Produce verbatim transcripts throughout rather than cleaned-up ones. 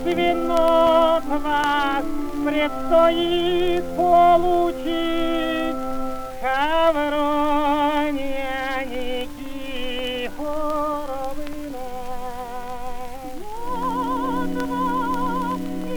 вино вас предстоит получить, Хаврония Никифоровна. Вот вам и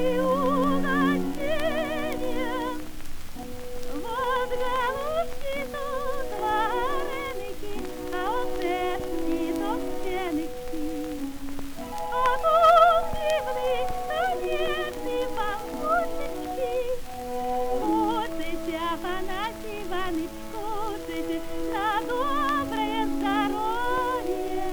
угощение, вот галушки тут вареники, а оце і товченики. А тут дивний конечний пампушечки. Кутайте, Афанасий Иваныч, кутайте на доброе здоровье.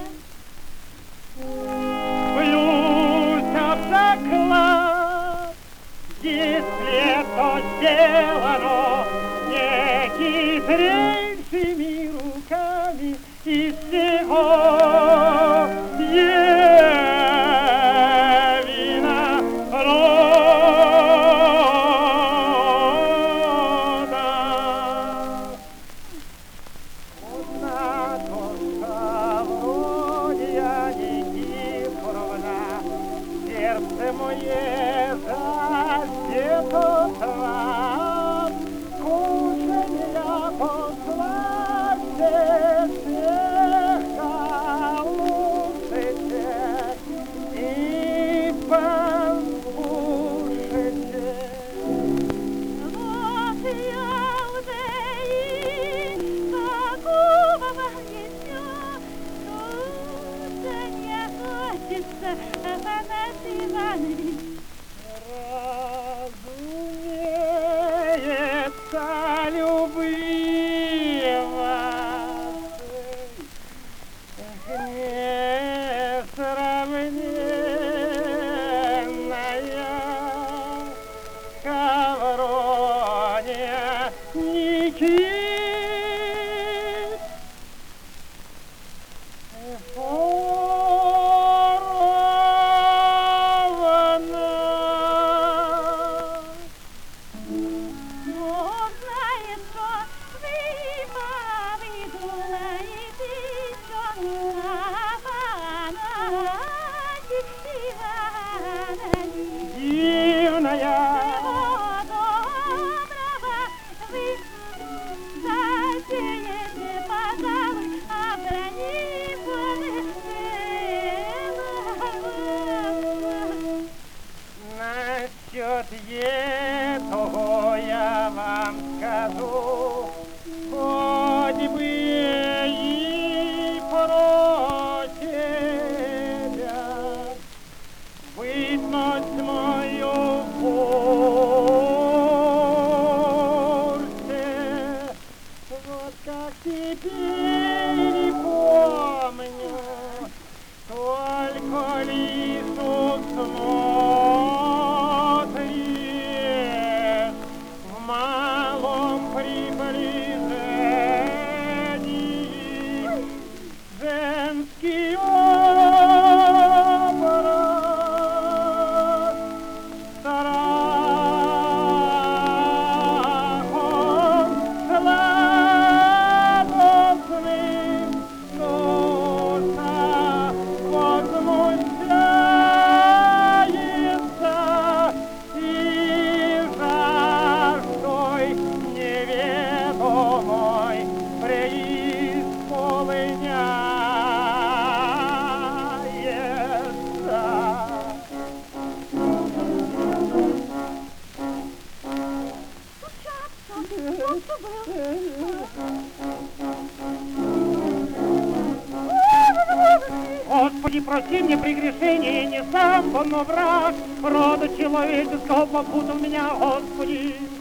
Бьюсь об заклад, если это сделано не хитрейшими руками из всего Евина рода. Одна душа Хаврония Никифоровна, сердце мое задето вам, кушанья послаще всех лучше и покушайте. Вот я уже и такого еще, что не хочется, Афанасий Иванович. Разумеется, любимая, несравненная Хаврония Никифоровна. Но знает, что вы повидуете еще, Афанасий Иванович. Дивная, Всего доброго вы затеете, пожалуй, обронив насчет этого я вам скажу, хоть бы и прочее, бытность мою в курсе, вот как теперь помню, только лишь смотришь в малом приближении женский образ страхом сладостным душа возмущается и жаждой неведомой преисполняется. Господи, прости мне прегрешение, не сам, но враг рода человеческого попутал меня, Господи.